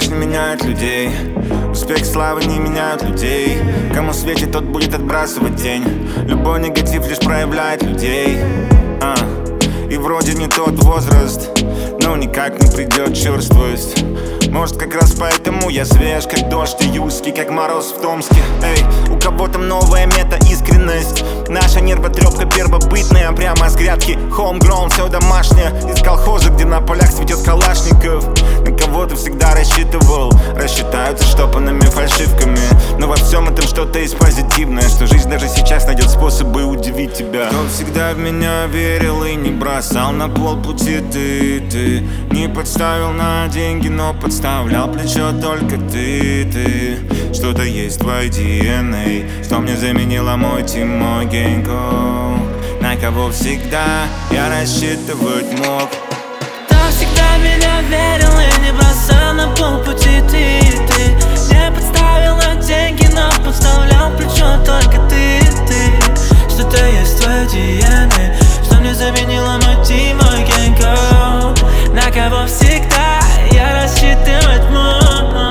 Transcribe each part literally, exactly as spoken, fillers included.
Флэш не меняет людей, успех и слава не меняют людей. Кому светит, тот будет отбрасывать тень. Любой негатив лишь проявляет людей. а. И вроде не тот возраст, но никак не придет черствость. Может, как раз поэтому я свеж, как дождь, и юзкий, как мороз в Томске. Эй, у кого там новая мета-искренность. Наша нервотрепка первобытная, прямо с грядки. Homegrown, все домашнее, из колхоза, где на полях цветет калашников. На кого ты всегда рассчитывал, рассчитаются штопанными фальшивками. Но во всем этом что-то есть позитивное, что жизнь даже сейчас найдет способы удивить тебя. Кто всегда в меня верил и не бросал на полпути, ты, ты не подставил на деньги, но подставлял плечо только ты, ты. Что-то есть в твоей ди эн эй, что мне заменило мой тим, мой гейнкоу. На кого всегда я рассчитывать мог. Кто всегда в меня верил и не бросал на полпути, ты, ты не подставил на деньги, но подставлял плечо только ты, ты. Что-то есть в твоей ди эн эй, что мне заменило мой тим, мой гейнкоу. На кого всегда я рассчитывать мог.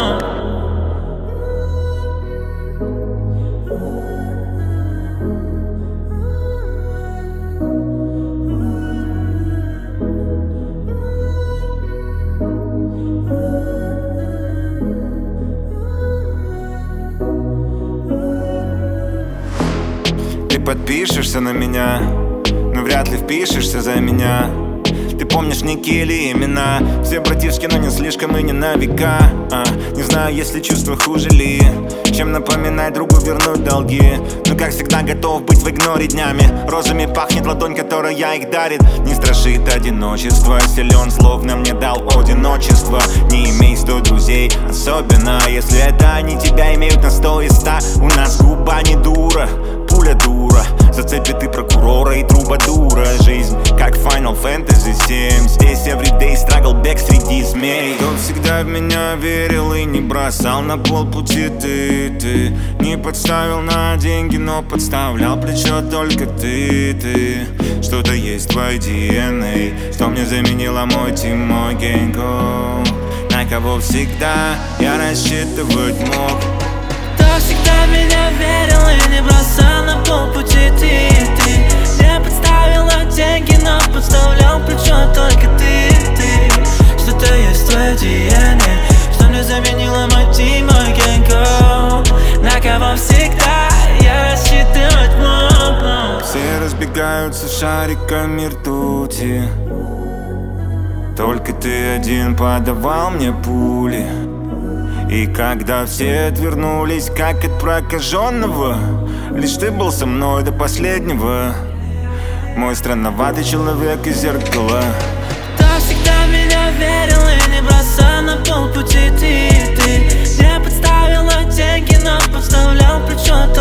Ты подпишешься на меня, но вряд ли впишешься за меня. Ты помнишь ники или имена, все братишки, но не слишком и не на века. а, Не знаю, если чувства хуже ли, чем напоминать другу вернуть долги. Но как всегда готов быть в игноре днями. Розами пахнет ладонь, которая их дарит. Не страшит одиночество, силен, словно мне дал одиночество. Не имей сто друзей, особенно если это они тебя имеют на сто и ста. У нас губа не дура, пуля дура, зацепит и прокурора, и трубадура. Жизнь как Final Fantasy семь, здесь everyday struggle бег среди змей. Кто всегда в меня верил и не бросал на полпути, ты, ты не подставил на деньги, но подставлял плечо только ты, ты. Что-то есть в твоей ди эн эй, что мне заменило мой тим, мой гейнкоу. На кого всегда я рассчитывать мог. Кто всегда в меня верил и не бросал на полпути, ты, ты не подставил на деньги, но подставлял плечо только ты, ты. Что-то есть в твоей ди эн эй, что мне заменило мой тим, мой гейнкоу. На кого всегда я рассчитывать мог. Все разбегаются шариками ртути, только ты один подавал мне пули. И когда все отвернулись, как от прокаженного, лишь ты был со мной до последнего, мой странноватый человек из зеркала. Кто всегда в меня верил и не бросал на полпути, ты, ты не подставил на деньги, но подставлял плечо.